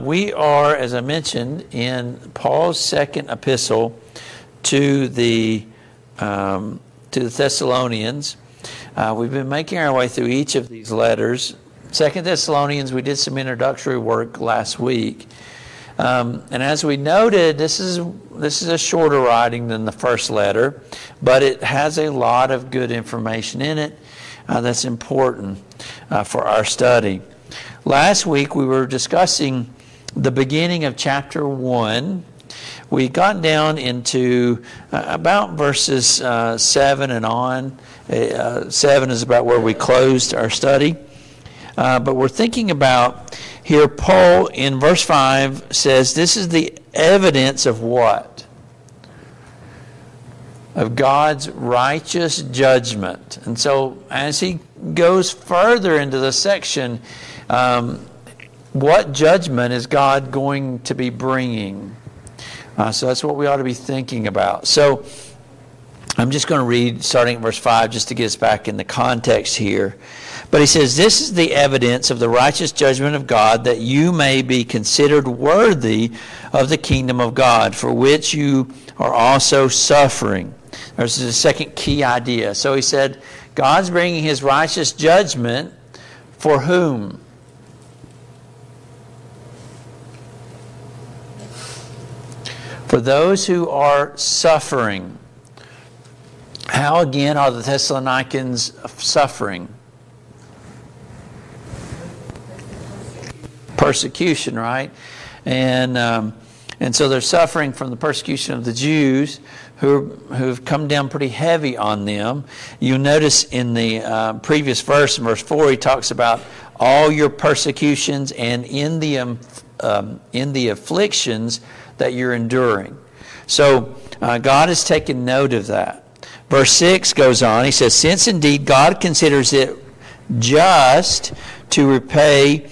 We are, as I mentioned, in Paul's second epistle to the Thessalonians. We've been making our way through each of these letters. 2 Thessalonians, we did some introductory work last week. And as we noted, this is a shorter writing than the first letter, but it has a lot of good information in it that's important for our study. Last week we were discussing the beginning of chapter 1. We got down into about verses 7 and on. 7 is about where we closed our study. But we're thinking about here, Paul in verse 5 says, this is the evidence of what? Of God's righteous judgment. And so as he goes further into the section, what judgment is God going to be bringing? So that's what we ought to be thinking about. So I'm just going to read starting at verse 5 just to get us back in the context here. But he says, this is the evidence of the righteous judgment of God, that you may be considered worthy of the kingdom of God, for which you are also suffering. There's the second key idea. So he said, God's bringing his righteous judgment for whom? For those who are suffering. How again are the Thessalonians suffering? Persecution, right? And so they're suffering from the persecution of the Jews who've come down pretty heavy on them. You notice in the previous verse, in verse 4, he talks about all your persecutions and in the afflictions that you're enduring. So God has taken note of that. Verse 6 goes on. He says, since indeed God considers it just to repay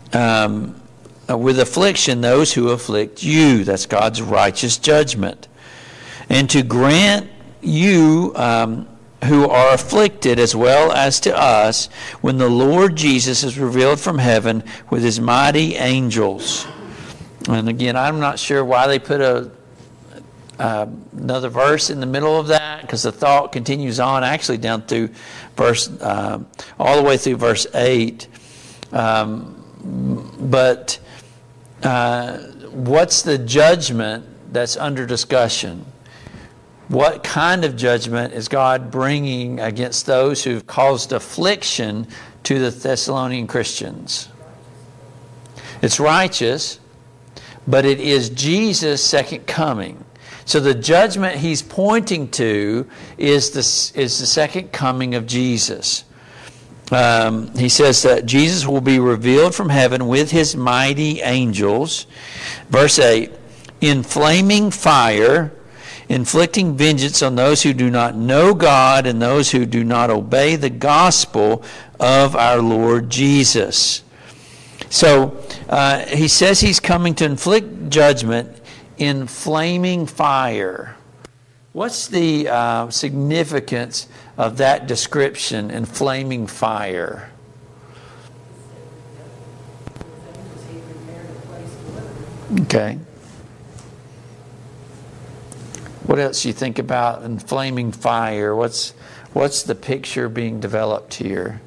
with affliction those who afflict you. That's God's righteous judgment. And to grant you who are afflicted as well as to us when the Lord Jesus is revealed from heaven with his mighty angels. And again, I'm not sure why they put another verse in the middle of that, because the thought continues on actually down through verse all the way through verse 8. But what's the judgment that's under discussion? What kind of judgment is God bringing against those who've caused affliction to the Thessalonian Christians? It's righteous, but it is Jesus' second coming. So the judgment he's pointing to is the second coming of Jesus. He says that Jesus will be revealed from heaven with his mighty angels. Verse 8, in flaming fire, inflicting vengeance on those who do not know God and those who do not obey the gospel of our Lord Jesus. So he says he's coming to inflict judgment in flaming fire. What's the significance of that description in flaming fire? Okay. What else do you think about in flaming fire? What's the picture being developed here?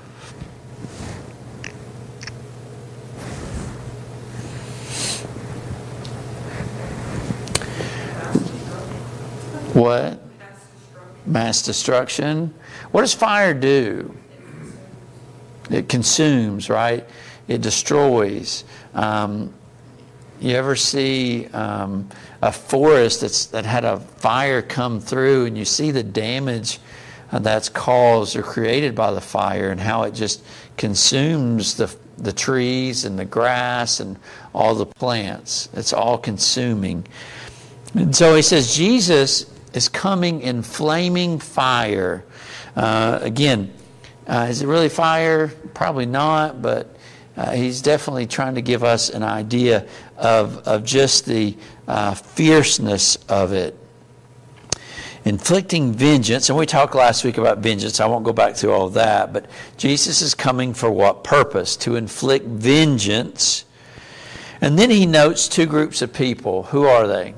What? Mass destruction. What does fire do? It consumes, right? It destroys. You ever see a forest that had a fire come through, and you see the damage that's caused or created by the fire, and how it just consumes the trees and the grass and all the plants. It's all consuming. And so he says Jesus is coming in flaming fire. Again, is it really fire? Probably not, but he's definitely trying to give us an idea of just the fierceness of it. Inflicting vengeance, and we talked last week about vengeance. I won't go back through all of that, but Jesus is coming for what purpose? To inflict vengeance And then he notes two groups of people. Who are they?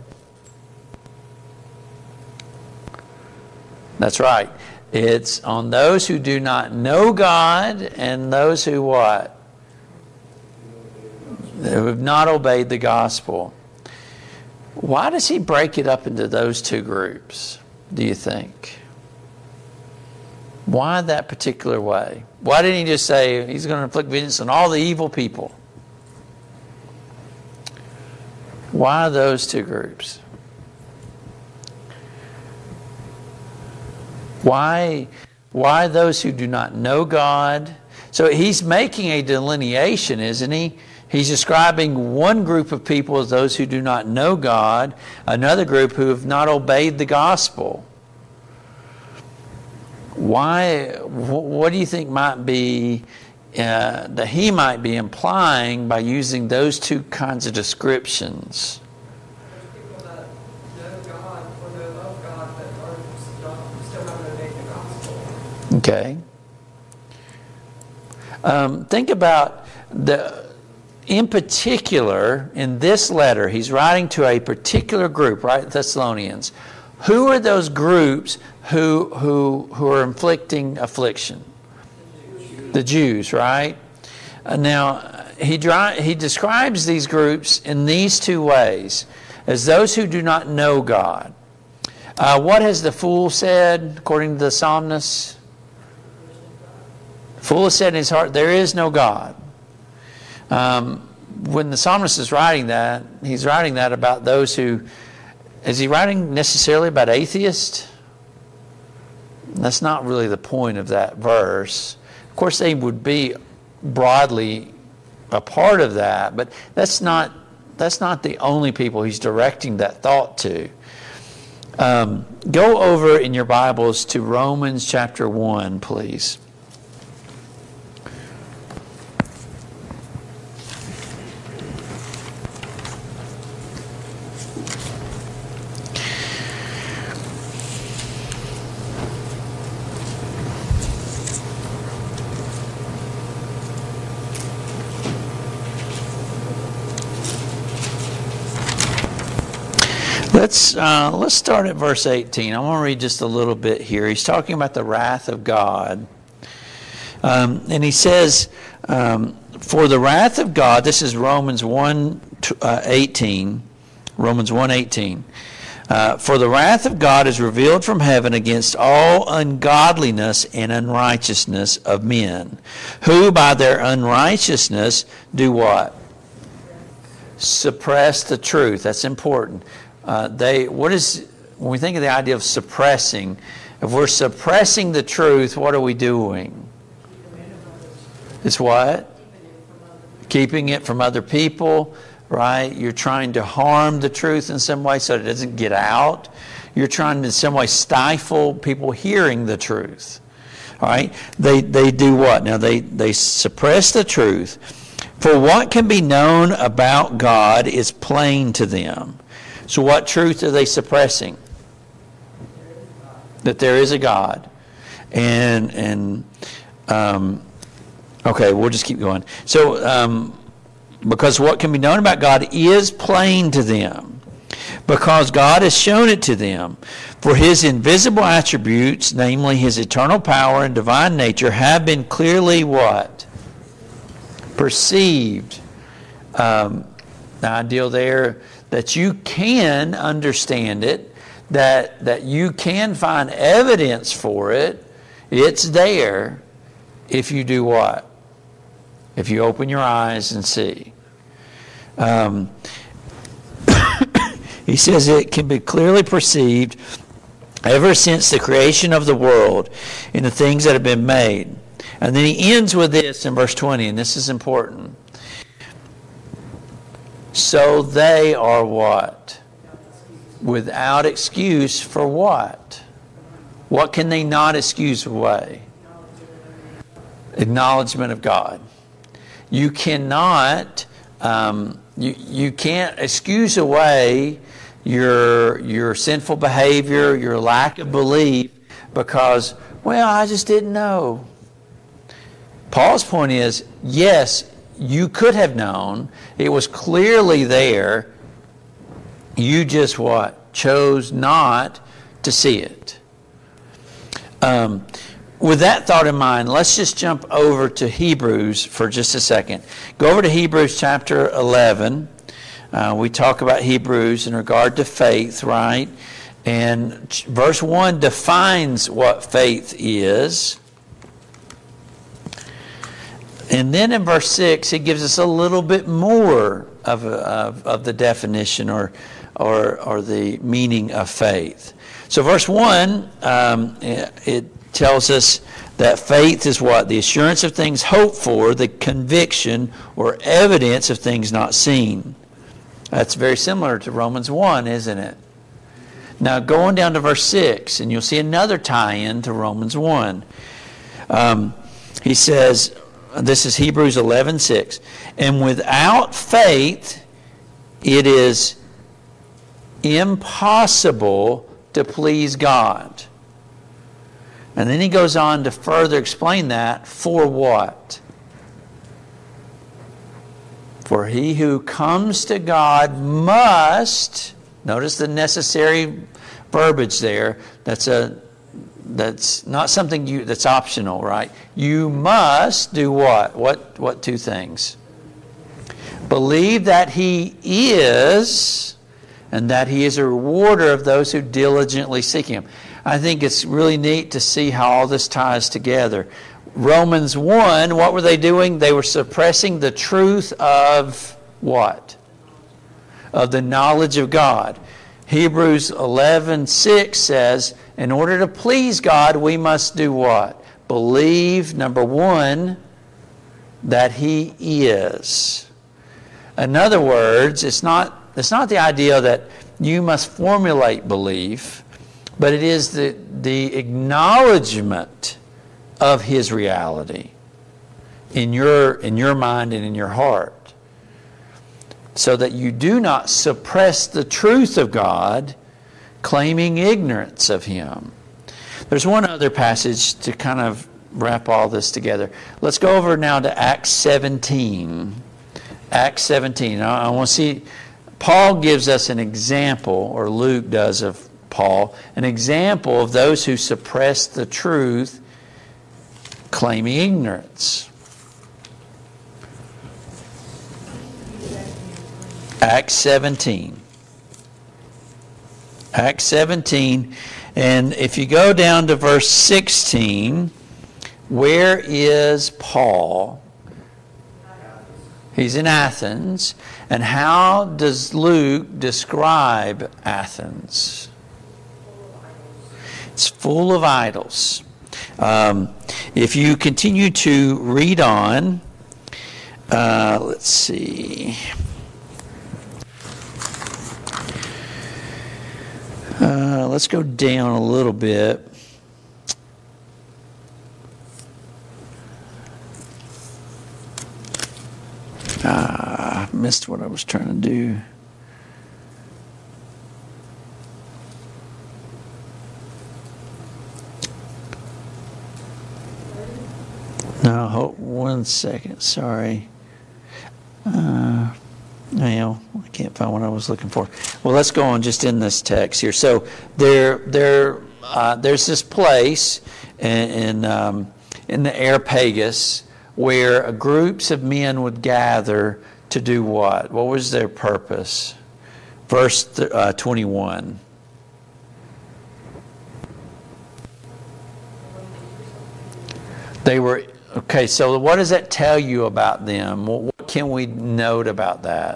That's right. It's on those who do not know God and those who what? Who have not obeyed the gospel. Why does he break it up into those two groups, do you think? Why that particular way? Why didn't he just say he's going to inflict vengeance on all the evil people? Why those two groups? Why those who do not know God? So he's making a delineation, isn't he? He's describing one group of people as those who do not know God, another group who have not obeyed the gospel. Why? What do you think might be that he might be implying by using those two kinds of descriptions? People that know God or know of God that are still haven't obeyed the gospel. Okay. Think about in particular, in this letter, he's writing to a particular group, right? Thessalonians. Who are those groups who are inflicting affliction? The Jews, right? Now, he describes these groups in these two ways, as those who do not know God. What has the fool said, according to the psalmist? The fool has said in his heart, there is no God. When the psalmist is writing that, he's writing that about those who... Is he writing necessarily about atheists? That's not really the point of that verse. Of course, they would be broadly a part of that, but that's not the only people he's directing that thought to. Go over in your Bibles to Romans chapter 1, please. Let's start at verse 18. I want to read just a little bit here. He's talking about the wrath of God. And he says, for the wrath of God, this is Romans 1:18. Romans 1:18. For the wrath of God is revealed from heaven against all ungodliness and unrighteousness of men, who by their unrighteousness do what? Suppress the truth. That's important. When we think of the idea of suppressing, if we're suppressing the truth, what are we doing? It's what? Keeping it from other people, right? You're trying to harm the truth in some way so it doesn't get out. You're trying to in some way stifle people hearing the truth. All right? They do what? Now they suppress the truth. For what can be known about God is plain to them. So what truth are they suppressing? That there is a God. And okay, we'll just keep going. So, because what can be known about God is plain to them. Because God has shown it to them. For his invisible attributes, namely his eternal power and divine nature, have been clearly what? Perceived. The ideal there that you can understand it, that you can find evidence for it. It's there if you do what? If you open your eyes and see. He says it can be clearly perceived ever since the creation of the world in the things that have been made. And then he ends with this in verse 20, and this is important. So they are what? Without excuse for what? What can they not excuse away? Acknowledgement of God. You cannot, you can't excuse away your sinful behavior, your lack of belief, because, well, I just didn't know. Paul's point is, yes, you could have known, It was clearly there. You just what? Chose not to see it. With that thought in mind, let's just jump over to Hebrews for just a second. Go over to Hebrews chapter 11. We talk about Hebrews in regard to faith, right? And verse 1 defines what faith is. And then in verse 6, it gives us a little bit more of the definition or the meaning of faith. So verse 1, it tells us that faith is what? The assurance of things hoped for, the conviction or evidence of things not seen. That's very similar to Romans 1, isn't it? Now going down to verse 6, and you'll see another tie-in to Romans 1. He says, this is Hebrews 11:6, and without faith it is impossible to please God. And then he goes on to further explain that. For what? For he who comes to God must, notice the necessary verbiage there, that's not something that's optional, right? You must do what? What two things? Believe that he is, and that he is a rewarder of those who diligently seek him. I think it's really neat to see how all this ties together. Romans 1, what were they doing? They were suppressing the truth of what? Of the knowledge of God. Hebrews 11:6 says, in order to please God, we must do what? Believe, number one, that he is. In other words, it's not the idea that you must formulate belief, but it is the acknowledgement of his reality in your mind and in your heart, so that you do not suppress the truth of God, claiming ignorance of him. There's one other passage to kind of wrap all this together. Let's go over now to Acts 17. Acts 17. I want to see, Paul gives us an example, or Luke does of Paul, an example of those who suppress the truth, claiming ignorance. Acts 17. Acts 17, and if you go down to verse 16, where is Paul? He's in Athens. And how does Luke describe Athens? It's full of idols. If you continue to read on, let's see. Let's go down a little bit. Missed what I was trying to do. No, hold 1 second. Sorry. Well, I can't find what I was looking for. Well, let's go on just in this text here. So there's this place in the Areopagus where groups of men would gather to do what? What was their purpose? Verse 21. They were, okay, so what does that tell you about them? What can we note about that?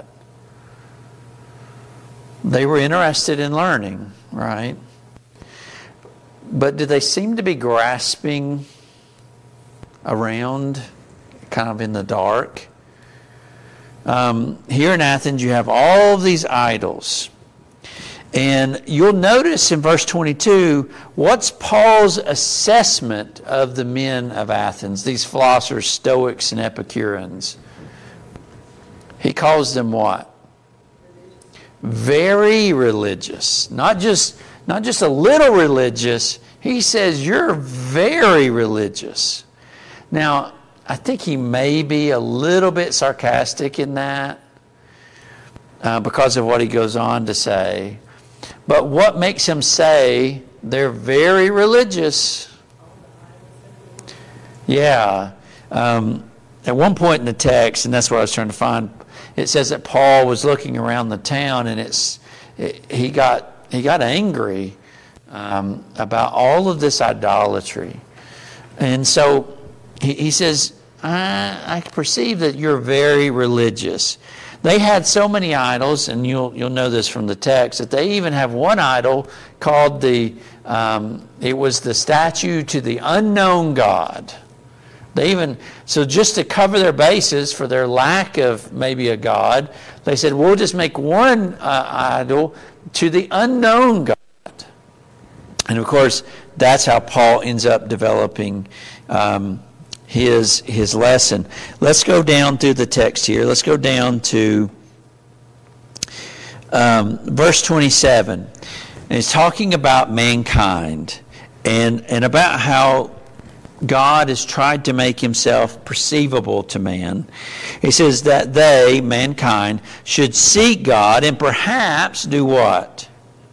They were interested in learning, right? But did they seem to be grasping around kind of in the dark? Here in Athens, you have all of these idols. And you'll notice in verse 22, what's Paul's assessment of the men of Athens, these philosophers, Stoics, and Epicureans? He calls them what? Very religious. Not just a little religious. He says, you're very religious. Now, I think he may be a little bit sarcastic in that. because of what he goes on to say. But what makes him say they're very religious? Yeah. At one point in the text, and that's what I was trying to find, it says that Paul was looking around the town, and he got angry about all of this idolatry. And so he says, I perceive that you're very religious. They had so many idols, and you'll know this from the text, that they even have one idol called it was the statue to the unknown God. So just to cover their bases for their lack of maybe a God, they said, we'll just make one idol to the unknown God. And of course, that's how Paul ends up developing his lesson. Let's go down through the text here. Let's go down to verse 27. And he's talking about mankind and about how God has tried to make himself perceivable to man. He says that they, mankind, should seek God and perhaps do what?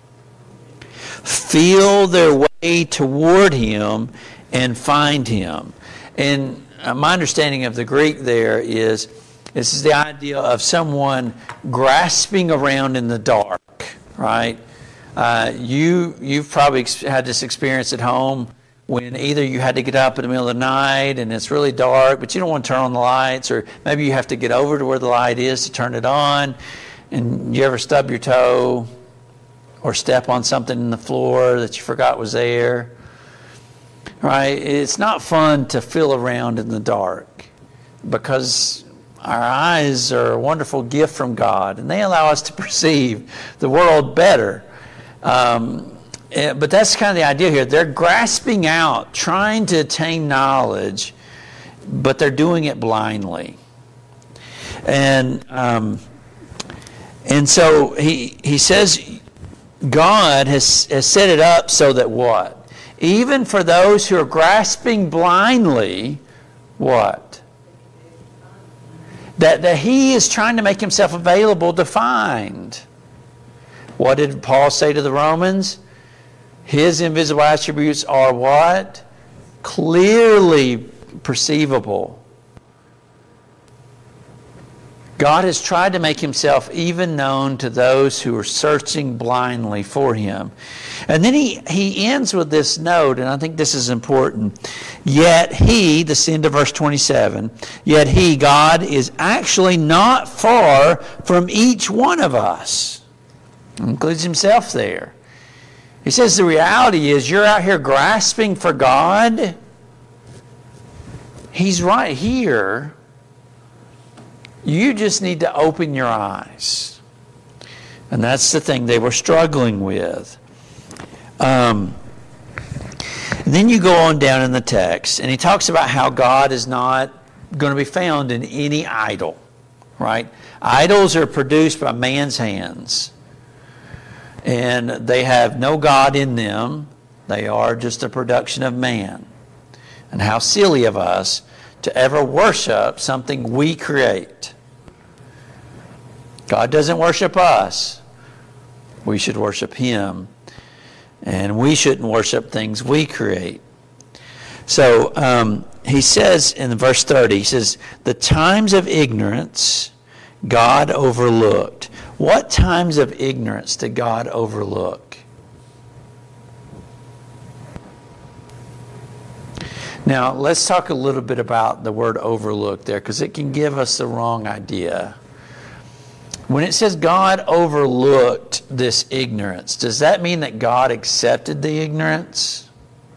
Feel their way toward him and find him. And my understanding of the Greek there is, this is the idea of someone grasping around in the dark, right? You've probably had this experience at home when either you had to get up in the middle of the night and it's really dark, but you don't want to turn on the lights, or maybe you have to get over to where the light is to turn it on, and you ever stub your toe or step on something in the floor that you forgot was there, right? It's not fun to feel around in the dark, because our eyes are a wonderful gift from God, and they allow us to perceive the world better. But that's kind of the idea here. They're grasping out, trying to attain knowledge, but they're doing it blindly. And so he says God has set it up so that what? Even for those who are grasping blindly, what? That he is trying to make himself available to find. What did Paul say to the Romans? His invisible attributes are what? Clearly perceivable. God has tried to make himself even known to those who are searching blindly for him. And then he ends with this note, and I think this is important. Yet he, this end of verse 27, yet he, God, is actually not far from each one of us. He includes himself there. He says the reality is you're out here grasping for God. He's right here. You just need to open your eyes. And that's the thing they were struggling with. And then you go on down in the text, and he talks about how God is not going to be found in any idol. Right? Idols are produced by man's hands. And they have no God in them. They are just a production of man. And how silly of us to ever worship something we create. God doesn't worship us. We should worship him. And we shouldn't worship things we create. So he says in verse 30, he says, the times of ignorance God overlooked. What times of ignorance did God overlook? Now, let's talk a little bit about the word overlook there, because it can give us the wrong idea. When it says God overlooked this ignorance, does that mean that God accepted the ignorance?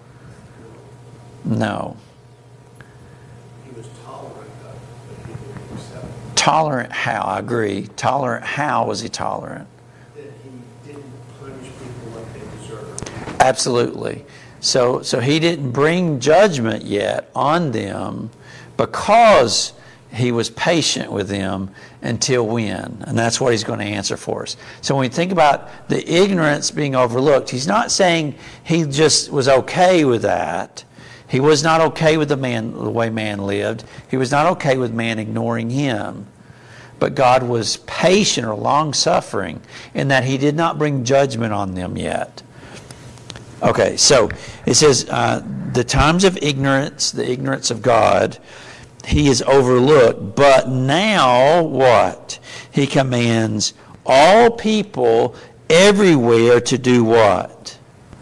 No. He was tolerant of it, but he didn't accept it. Tolerant how? I agree. Tolerant how was he tolerant? That he didn't punish people like they deserved. Absolutely. So he didn't bring judgment yet on them because he was patient with them until when? And that's what he's going to answer for us. So when we think about the ignorance being overlooked, he's not saying he just was okay with that. He was not okay with the way man lived. He was not okay with man ignoring him. but God was patient or long-suffering in that he did not bring judgment on them yet. Okay, so it says the times of ignorance, the ignorance of God, he is overlooked. But now what? He commands all people everywhere to do what?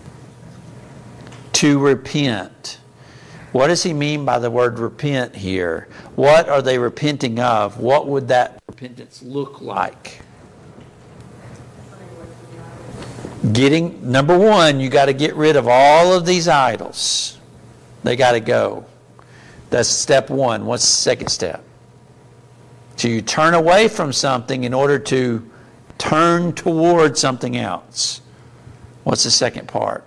To repent. What does he mean by the word repent here? What are they repenting of? What would that repentance look like? Number one, you got to get rid of all of these idols. They got to go. That's step one. What's the second step? So you turn away from something in order to turn toward something else. What's the second part?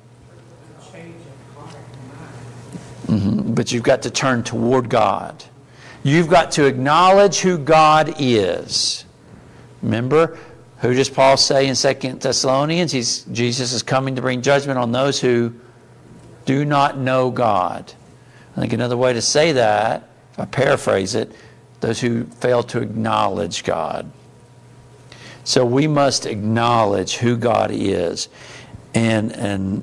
But you've got to turn toward God. You've got to acknowledge who God is. Remember, who does Paul say in 2 Thessalonians? Jesus is coming to bring judgment on those who do not know God. I think another way to say that, if I paraphrase it, those who fail to acknowledge God. So we must acknowledge who God is, and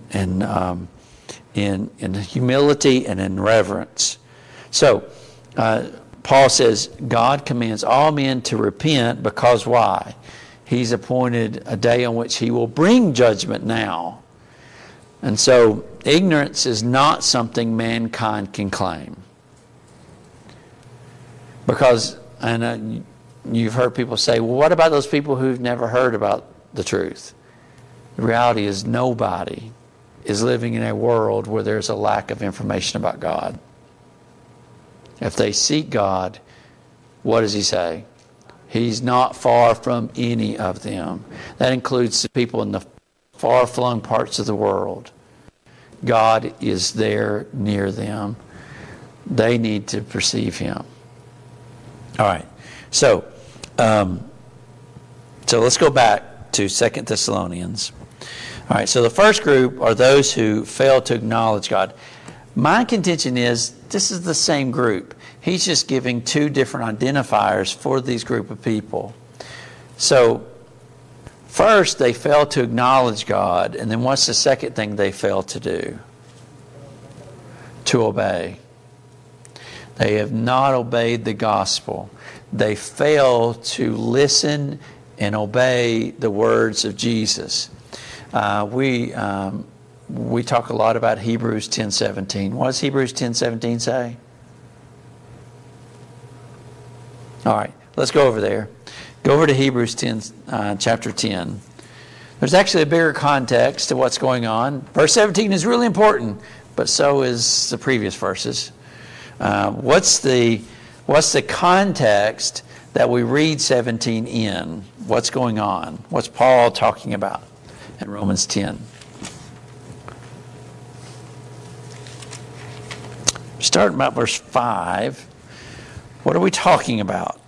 in humility and in reverence. So Paul says God commands all men to repent because why? He's appointed a day on which he will bring judgment now. And so ignorance is not something mankind can claim. Because, and you've heard people say, well, what about those people who've never heard about the truth? The reality is nobody is living in a world where there's a lack of information about God. If they seek God, what does he say? He's not far from any of them. That includes the people in the far-flung parts of the world. God is there near them. They need to perceive him. All right. So let's go back to 2 Thessalonians. All right. So the first group are those who fail to acknowledge God. My contention is this is the same group. He's just giving two different identifiers for these group of people. So first, they fail to acknowledge God. And then what's the second thing they fail to do? To obey. They have not obeyed the gospel. They fail to listen and obey the words of Jesus. We talk a lot about Hebrews 10:17. What does Hebrews 10:17 say? All right, let's go over there. Go over to Hebrews 10, chapter 10. There's actually a bigger context to what's going on. Verse 17 is really important, but so is the previous verses. What's the context that we read 17 in? What's going on? What's Paul talking about in Romans 10? Starting about verse 5. What are we talking about?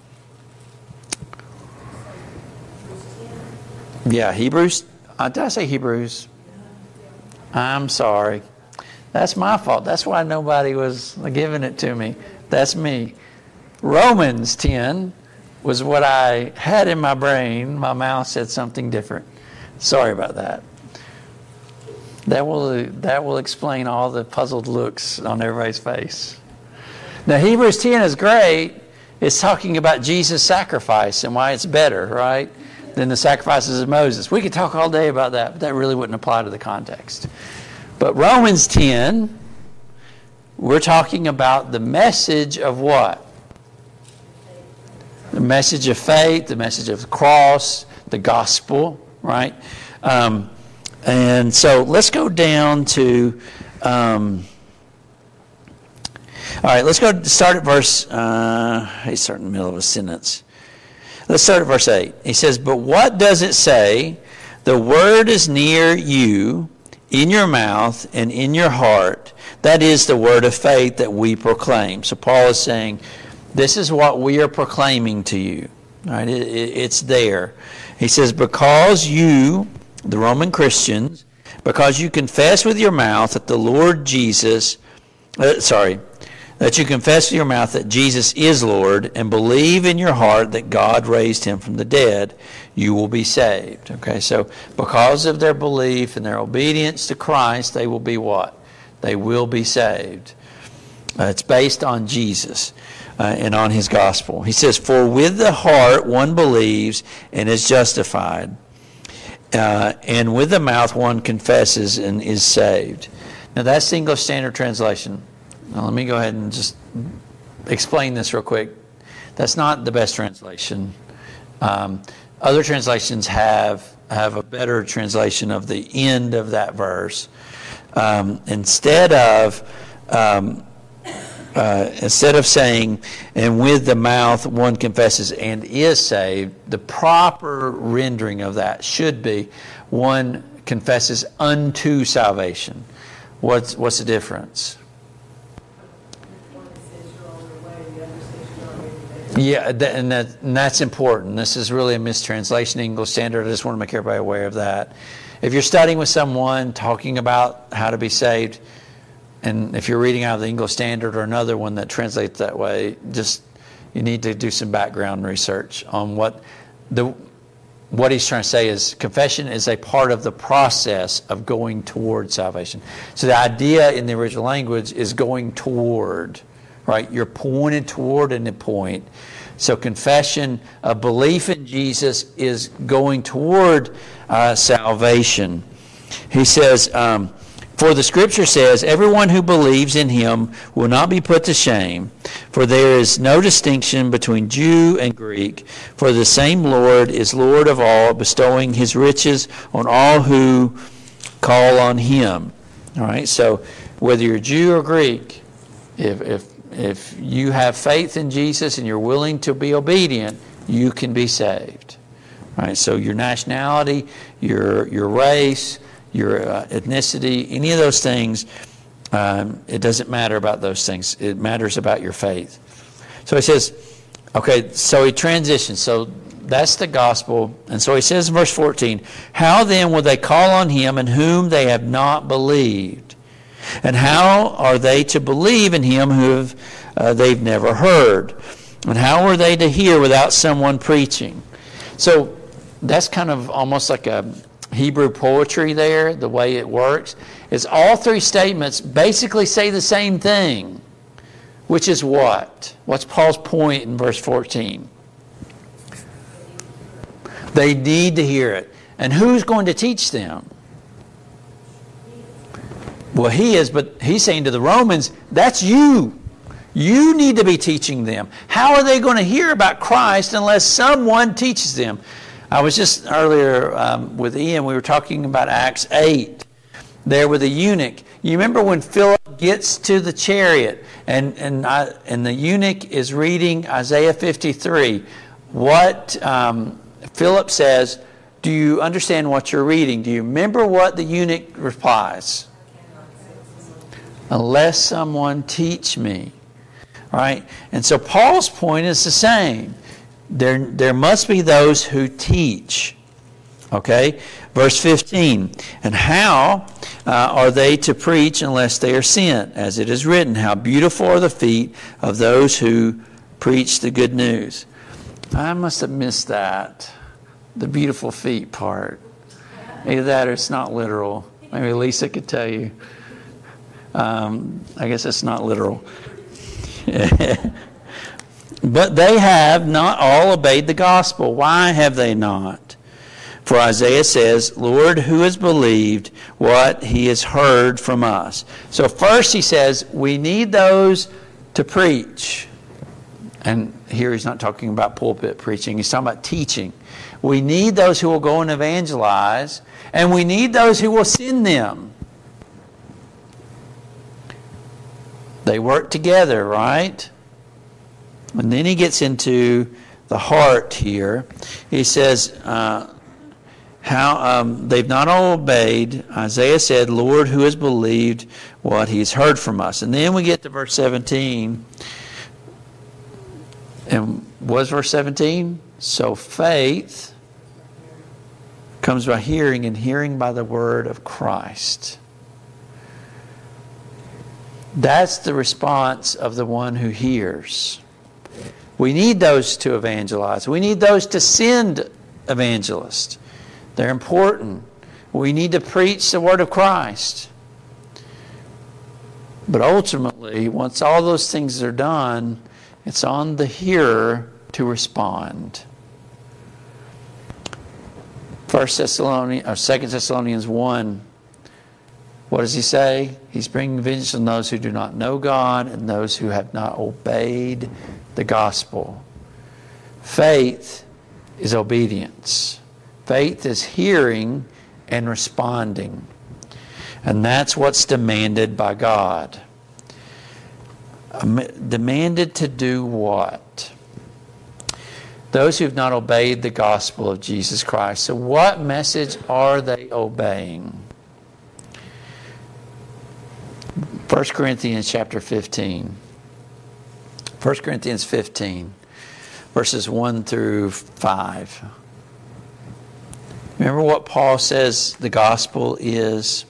Yeah, Hebrews. Did I say Hebrews? I'm sorry. That's my fault. That's why nobody was giving it to me. That's me. Romans 10 was what I had in my brain. My mouth said something different. Sorry about that. That will explain all the puzzled looks on everybody's face. Now, Hebrews 10 is great. It's talking about Jesus' sacrifice and why it's better, right, than the sacrifices of Moses. We could talk all day about that, but that really wouldn't apply to the context. But Romans 10, we're talking about the message of what? The message of faith, the message of the cross, the gospel, right? And so let's go down to... all right, let's go start at verse... he's starting in the middle of a sentence. Let's start at verse 8. He says, "But what does it say? The word is near you, in your mouth and in your heart. That is the word of faith that we proclaim." So Paul is saying, this is what we are proclaiming to you. All right, it's there. He says, because you, the Roman Christians, because you confess with your mouth that the Lord Jesus... that you confess with your mouth that Jesus is Lord and believe in your heart that God raised him from the dead, you will be saved. Okay, so because of their belief and their obedience to Christ, they will be what? They will be saved. It's based on Jesus and on his gospel. He says, for with the heart one believes and is justified, and with the mouth one confesses and is saved. Now that's the English Standard Translation. Now let me go ahead and just explain this real quick. That's not the best translation. Other translations have a better translation of the end of that verse. Instead of saying, and with the mouth one confesses and is saved, the proper rendering of that should be one confesses unto salvation. What's the difference? Yeah, and that's important. This is really a mistranslation, English Standard. I just want to make everybody aware of that. If you're studying with someone talking about how to be saved, and if you're reading out of the English Standard or another one that translates that way, you need to do some background research on what he's trying to say is confession is a part of the process of going toward salvation. So the idea in the original language is going toward, right? You're pointed toward an point. So confession, a belief in Jesus is going toward salvation. He says, for the Scripture says, everyone who believes in him will not be put to shame, for there is no distinction between Jew and Greek, for the same Lord is Lord of all, bestowing his riches on all who call on him. All right, so whether you're Jew or Greek, if you have faith in Jesus and you're willing to be obedient, you can be saved. All right, so your nationality, your race, your ethnicity, any of those things, it doesn't matter about those things. It matters about your faith. So he says, okay, so he transitions. So that's the gospel. And so he says in verse 14, how then will they call on him in whom they have not believed? And how are they to believe in him who they've never heard? And how are they to hear without someone preaching? So that's kind of almost like a Hebrew poetry there, the way it works, is all three statements basically say the same thing, which is what? What's Paul's point in verse 14? They need to hear it. And who's going to teach them? Well, he is, but he's saying to the Romans, that's you. You need to be teaching them. How are they going to hear about Christ unless someone teaches them? I was just earlier with Ian, we were talking about Acts 8, there with the eunuch. You remember when Philip gets to the chariot and the eunuch is reading Isaiah 53. What Philip says, do you understand what you're reading? Do you remember what the eunuch replies? Unless someone teach me. Right? And so Paul's point is the same. There must be those who teach. Okay? Verse 15. And how are they to preach unless they are sent? As it is written, how beautiful are the feet of those who preach the good news. I must have missed that. The beautiful feet part. Either that or it's not literal. Maybe Lisa could tell you. I guess it's not literal. But they have not all obeyed the gospel. Why have they not? For Isaiah says, Lord, who has believed what he has heard from us? So first he says, we need those to preach. And here he's not talking about pulpit preaching. He's talking about teaching. We need those who will go and evangelize. And we need those who will send them. They work together, right? And then he gets into the heart here. He says, how they've not all obeyed. Isaiah said, Lord, who has believed what he's heard from us? And then we get to verse 17. And what's verse 17? So faith comes by hearing, and hearing by the word of Christ. That's the response of the one who hears. We need those to evangelize. We need those to send evangelists. They're important. We need to preach the word of Christ. But ultimately, once all those things are done, it's on the hearer to respond. 2 Thessalonians 1, what does he say? He's bringing vengeance on those who do not know God and those who have not obeyed the gospel. Faith is obedience. Faith is hearing and responding. And that's what's demanded by God. Demanded to do what? Those who have not obeyed the gospel of Jesus Christ. So what message are they obeying? 1 Corinthians chapter 15. 1 Corinthians 15, verses 1 through 5. Remember what Paul says the gospel is?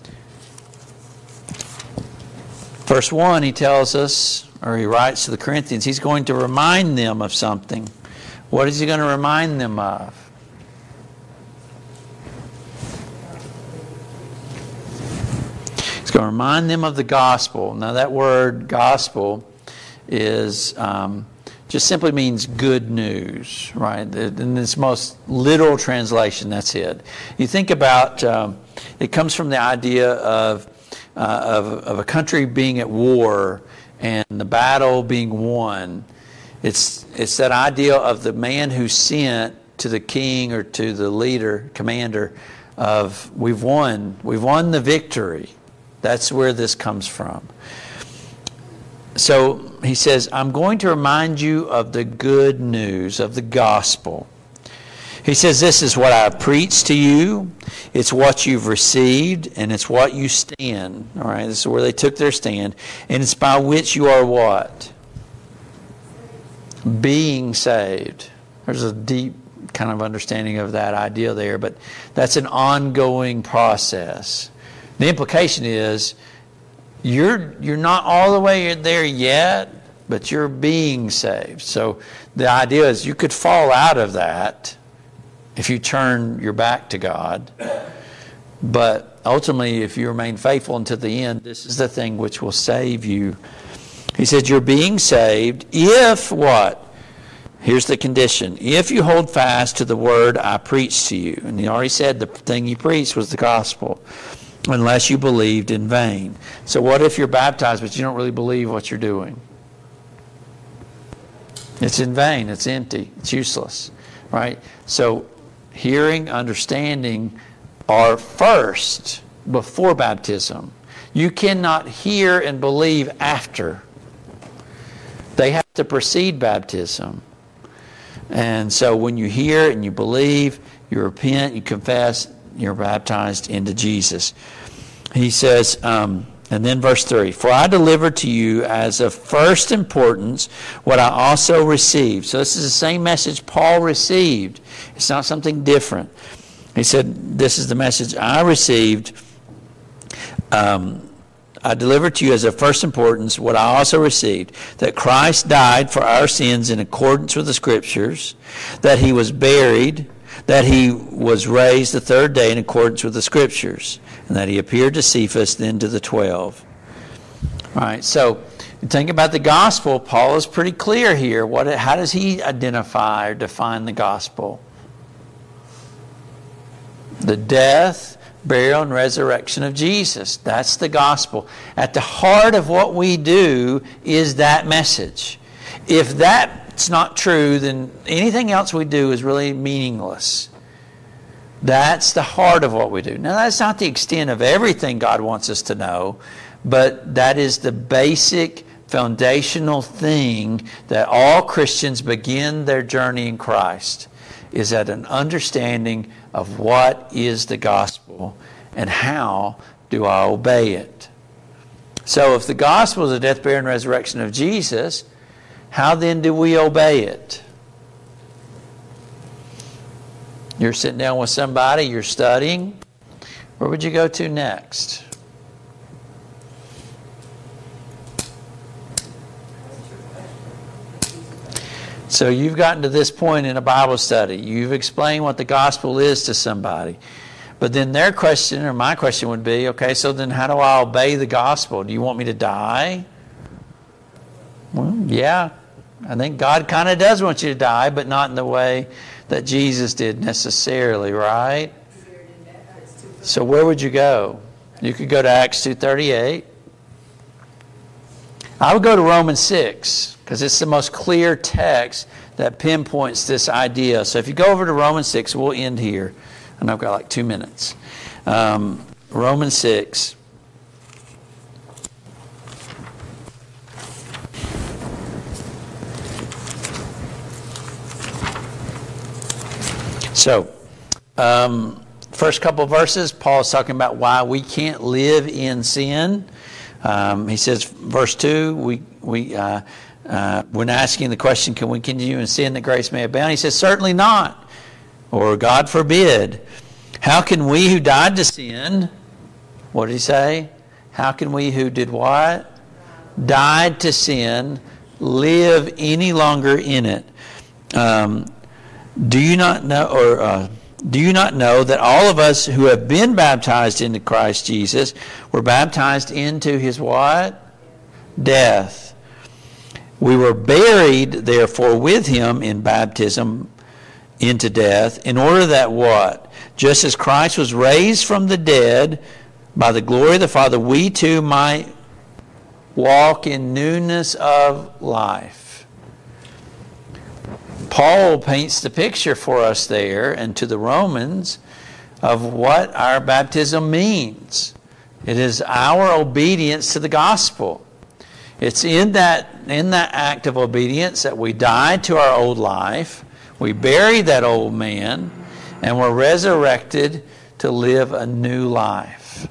Verse 1, he tells us, or he writes to the Corinthians, he's going to remind them of something. What is he going to remind them of? He's going to remind them of the gospel. Now that word gospel is just simply means good news, right? In its most literal translation, that's it. You think about, it comes from the idea of a country being at war and the battle being won. It's that idea of the man who's sent to the king or to the leader, commander, of we've won the victory. That's where this comes from. So he says, I'm going to remind you of the good news, of the gospel. He says, this is what I preached to you. It's what you've received, and it's what you stand. All right, this is where they took their stand. And it's by which you are what? Being saved. There's a deep kind of understanding of that idea there, but that's an ongoing process. The implication is you're not all the way there yet, but you're being saved. So the idea is you could fall out of that if you turn your back to God. But ultimately, if you remain faithful until the end, this is the thing which will save you. He said you're being saved if what? Here's the condition. If you hold fast to the word I preached to you. And he already said the thing you preached was the gospel. Unless you believed in vain. So what if you're baptized but you don't really believe what you're doing? It's in vain. It's empty. It's useless. Right? So hearing, understanding are first before baptism. You cannot hear and believe after. They have to precede baptism. And so when you hear and you believe, you repent, you confess, you're baptized into Jesus. He says, and then verse 3, for I delivered to you as of first importance what I also received. So this is the same message Paul received. It's not something different. He said, this is the message I received. I delivered to you as of first importance what I also received, that Christ died for our sins in accordance with the Scriptures, that he was buried, that he was raised the third day in accordance with the Scriptures, and that he appeared to Cephas, then to the 12. All right, so you think about the gospel. Paul is pretty clear here. How does he identify or define the gospel? The death, burial, and resurrection of Jesus. That's the gospel. At the heart of what we do is that message. If that's not true, then anything else we do is really meaningless. That's the heart of what we do. Now, that's not the extent of everything God wants us to know, but that is the basic foundational thing that all Christians begin their journey in Christ, is at an understanding of what is the gospel and how do I obey it. So if the gospel is the death, burial, and resurrection of Jesus, how then do we obey it? You're sitting down with somebody, you're studying. Where would you go to next? So you've gotten to this point in a Bible study. You've explained what the gospel is to somebody. But then their question, or my question would be, okay, so then how do I obey the gospel? Do you want me to die? Well, yeah. I think God kind of does want you to die, but not in the way that Jesus did necessarily, right? So where would you go? You could go to Acts 2:38. I would go to Romans 6, because it's the most clear text that pinpoints this idea. So if you go over to Romans 6, we'll end here. And I've got like 2 minutes. Romans 6. So, first couple of verses, Paul's talking about why we can't live in sin. He says, verse 2, when asking the question, can we continue in sin that grace may abound? He says, certainly not. Or God forbid. How can we who died to sin, what did he say? How can we who did what? Died to sin, live any longer in it? Do you not know that all of us who have been baptized into Christ Jesus were baptized into his what? Death. We were buried, therefore, with him in baptism into death, in order that what? Just as Christ was raised from the dead by the glory of the Father, we too might walk in newness of life. Paul paints the picture for us there and to the Romans of what our baptism means. It is our obedience to the gospel. It's in that act of obedience that we die to our old life, we bury that old man, and we're resurrected to live a new life.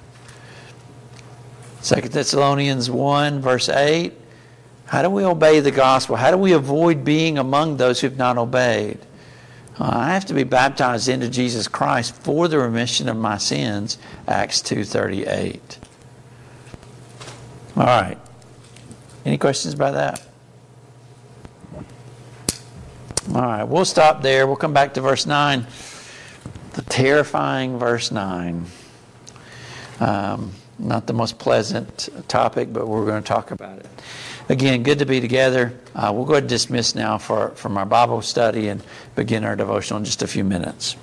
2 Thessalonians 1, verse 8. How do we obey the gospel? How do we avoid being among those who've not obeyed? I have to be baptized into Jesus Christ for the remission of my sins. Acts 2:38. All right. Any questions about that? All right. We'll stop there. We'll come back to verse 9. The terrifying verse 9. Not the most pleasant topic, but we're going to talk about it. Again, good to be together. We'll go ahead and dismiss now from our Bible study and begin our devotional in just a few minutes.